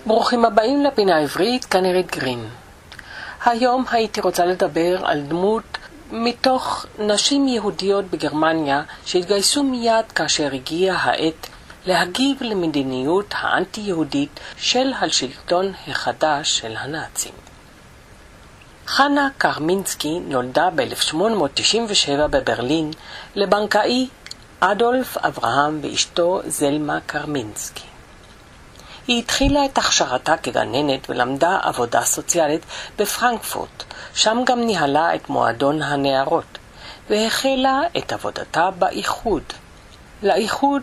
ברוכים הבאים לפינה העברית, כאן עירית גרין. היום הייתי רוצה לדבר על דמות מתוך נשים יהודיות בגרמניה שהתגייסו מיד כאשר הגיעה העת להגיב למדיניות האנטי-יהודית של השלטון החדש של הנאצים. חנה קרמינסקי נולדה ב-1897 בברלין לבנקאי אדולף אברהם ואשתו זלמה קרמינסקי. היא התחילה את הכשרתה כגננת ולמדה עבודה סוציאלית בפרנקפורט, שם גם ניהלה את מועדון הנערות, והחלה את עבודתה באיחוד. לאיחוד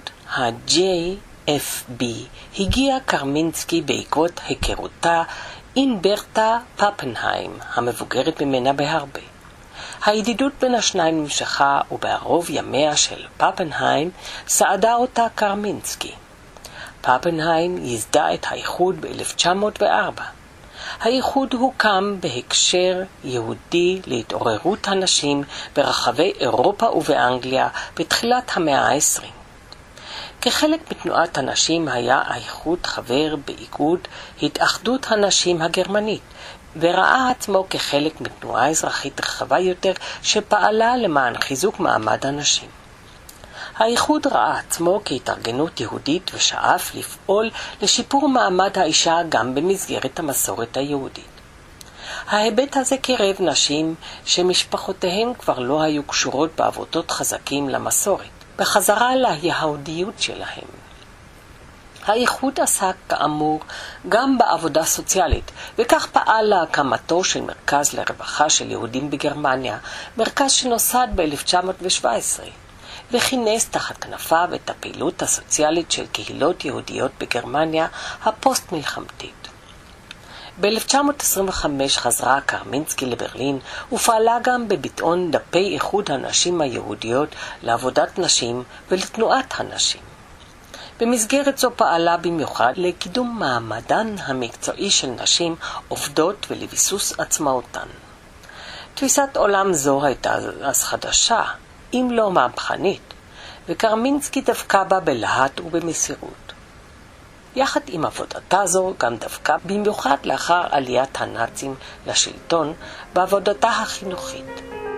ה-JFB הגיעה קרמינסקי בעקבות היכרותה עם ברטה פפנהיים, המבוגרת ממנה בהרבה. הידידות בין השניים נמשכה, ובערוב ימיה של פפנהיים סעדה אותה קרמינסקי. פפנהיים ייסדה את האיחוד ב-1904. האיחוד הוקם בהקשר יהודי להתעוררות הנשים ברחבי אירופה ובאנגליה בתחילת המאה ה-20. כחלק מתנועת הנשים היה האיחוד חבר באיגוד התאחדות הנשים הגרמנית, וראה עצמו כחלק מתנועה אזרחית רחבה יותר שפעלה למען חיזוק מעמד הנשים. האיחוד ראה עצמו כהתארגנות יהודית ושאף לפעול לשיפור מעמד האישה גם במסגרת המסורת היהודית. ההיבט הזה קרב נשים שמשפחותיהן כבר לא היו קשורות בעבודות חזקים למסורת, בחזרה ליהודיות שלהם. האיחוד עסק כאמור גם בעבודה סוציאלית, וכך פעל להקמתו של מרכז לרווחה של יהודים בגרמניה, מרכז שנוסד ב-1917. וכינס תחת כנפיו את הפעילות הסוציאלית של קהילות יהודיות בגרמניה הפוסט-מלחמתית. ב-1925 חזרה קרמינסקי לברלין ופעלה גם בביטאון דפי איחוד הנשים היהודיות לעבודת נשים ולתנועת הנשים. במסגרת זו פעלה במיוחד לקידום מעמדן המקצועי של נשים עובדות ולביסוס עצמאותן. תפיסת עולם זו הייתה אז חדשה, אם לא מהפכנית, וקרמינסקי דבקה בה בלהט ובמסירות. יחד עם עבודתה זו גם דבקה במיוחד לאחר עליית הנאצים לשלטון בעבודתה החינוכית.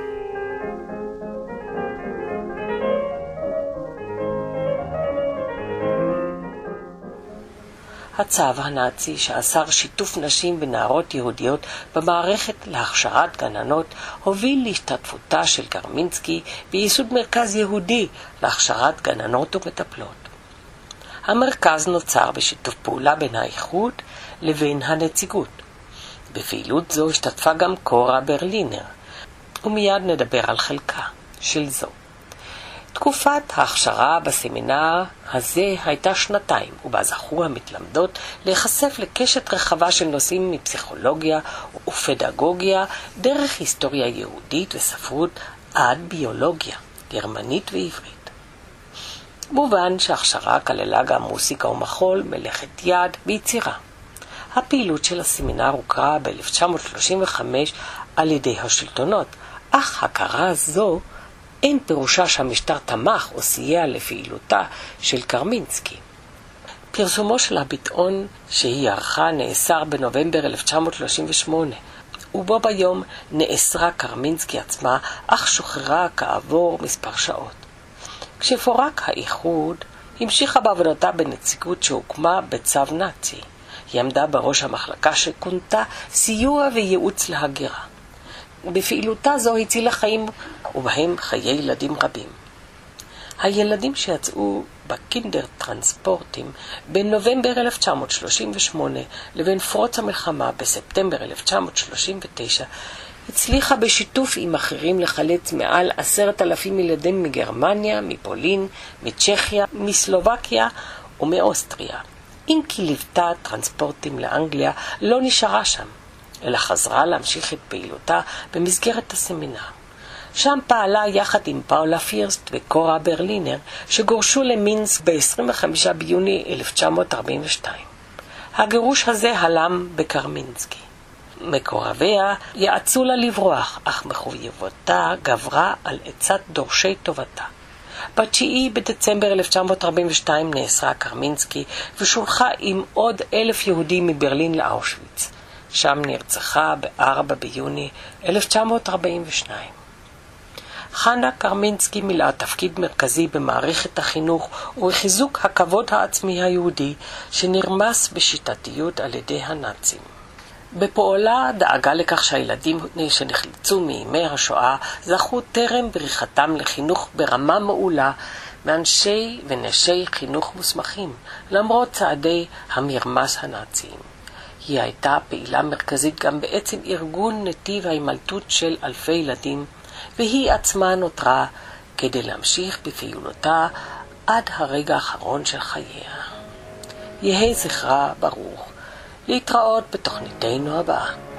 הצו הנאצי שאסר שיתוף נשים ונערות יהודיות במערכת להכשרת גננות הוביל להשתתפותה של קרמינסקי בייסוד מרכז יהודי להכשרת גננות ומטפלות. המרכז נוצר בשיתוף פעולה בין האיחוד לבין הנציגות. בפעילות זו השתתפה גם קורה ברלינר, ומיד נדבר על חלקה של זו. תקופת ההכשרה בסמינר הזה הייתה 2 ובה זכו המתלמדות להיחשף לקשת רחבה של נושאים מפסיכולוגיה ופדגוגיה דרך היסטוריה יהודית וספרות עד ביולוגיה, גרמנית ועברית. מובן שההכשרה כללה גם מוסיקה ומחול, מלאכת יד ויצירה. הפעילות של הסמינר הוכרה ב-1935 על ידי השלטונות, אך הכרה זו אין פירושה שהמשטר תמך או סייע לפעילותה של קרמינסקי. פרסומו של הביטאון שהיא ערכה נאסר בנובמבר 1938, ובו ביום נאסרה קרמינסקי עצמה, אך שוחררה כעבור מספר שעות. כשפורק האיחוד, המשיכה בעבודתה בנציגות שהוקמה בצו נאצי. היא עמדה בראש המחלקה שכונתה סיוע וייעוץ להגירה. בפעילותה זו הצילה חיים, ובהם חיי ילדים רבים. הילדים שיצאו בקינדר טרנספורטים בין נובמבר 1938 לבין פרוץ המלחמה בספטמבר 1939, הצליחה בשיתוף עם אחרים לחלץ מעל 10,000 ילדים מגרמניה, מפולין, מצ'כיה, מסלובקיה ומאוסטריה. אם כי ליוותה טרנספורטים לאנגליה, לא נשארה שם, אלא חזרה להמשיך את פעילותה במסגרת הסמינר. שם פעלה יחד עם פאולה פירסט וקורה ברלינר, שגורשו למינסק ב-25 ביוני 1942. הגירוש הזה הלם בקרמינסקי. מקורביה יעצו לה לברוח, אך מחויבותה גברה על עצת דורשי טובתה. ב9 בדצמבר 1942 נאסרה קרמינסקי ושולחה עם עוד 1,000 יהודים מברלין לאושוויץ. שם נרצחה ב4 ביוני 1942. חנה קרמינסקי מילאה תפקיד מרכזי במערכת החינוך ובחיזוק הכבוד העצמי היהודי שנרמס בשיטתיות על ידי הנאצים. בפועלה דאגה לכך שהילדים שנחלצו מימי השואה זכו טרם בריחתם לחינוך ברמה מעולה מאנשי ונשי חינוך מוסמכים, למרות צעדי המרמס הנאציים. היא הייתה פעילה מרכזית גם בעצם ארגון נתיב ההימלטות של אלפי ילדים, והיא עצמה נותרה כדי להמשיך בפעילותה עד הרגע האחרון של חייה. יהי זכרה ברוך. להתראות בתוכניתנו הבאה.